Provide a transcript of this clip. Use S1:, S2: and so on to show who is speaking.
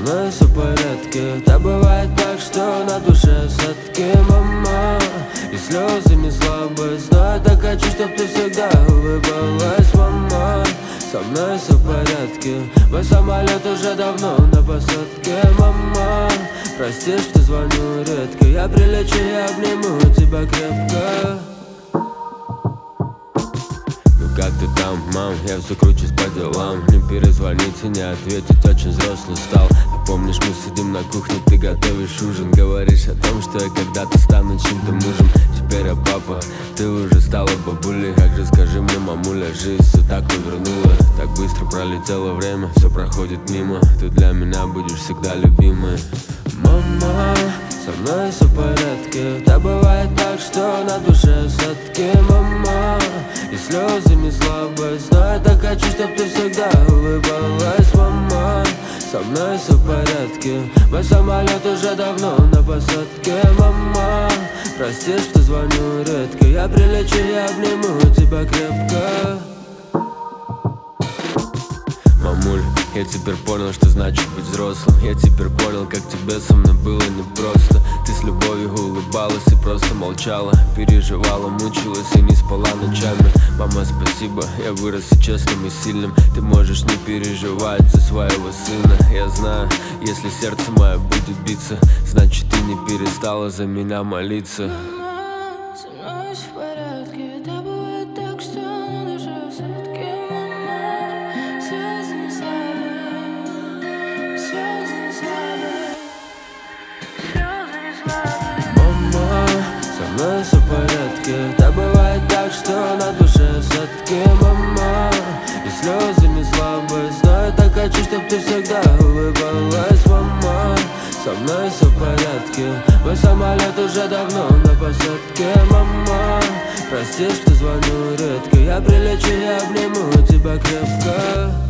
S1: мной все в порядке. Да бывает так, что на душе садки, мама, и слезы не слабость. Но я так хочу, чтоб ты всегда улыбалась, мама. Со мной все в порядке. Мой самолет уже давно на посадке, мама. Прости, что звоню редко. Я прилечу, я обниму тебя крепко. Как ты там, мам? Я все кручусь по делам. Не перезвонить и не ответить, очень взрослый стал. А помнишь, мы сидим на кухне, ты готовишь ужин. Говоришь о том, что я когда-то стану чьим-то мужем. Теперь я папа, ты уже стала бабулей. Как же, скажи мне, мамуля, жизнь все так повернула. Так быстро пролетело время, все проходит мимо. Ты для меня будешь всегда любимой. Мама, со мной все в порядке. Да бывает так, что на душе садки, мама, и слезы не слабость. Но я так хочу, чтоб ты всегда улыбалась, мама. Со мной все в порядке. Мой самолет уже давно на посадке, мама. Прости, что звоню редко. Я прилечу, я обниму тебя крепко. Мамуль, я теперь понял, что значит быть взрослым. Я теперь понял, как тебе со мной было непросто. Ты с любовью улыбалась и просто молчала. Переживала, мучилась и не спала ночами. Мама, спасибо, я вырос и честным и сильным. Ты можешь не переживать за своего сына. Я знаю, если сердце мое будет биться, значит ты не перестала за меня молиться.
S2: Мама, со мной все в порядке. Да бывает так, что на душе садки, мама. Слезы не слабые, слезы не слабые, слезы не слабые.
S1: Мама, со мной все в порядке. Да бывает так, что на душе садки, мама, и слезы не слабость. Но я так хочу, чтоб ты всегда улыбалась, мама. Со мной все в порядке. Мой самолет уже давно на посадке, мама. Прости, что звоню редко. Я прилечу, я обниму тебя крепко.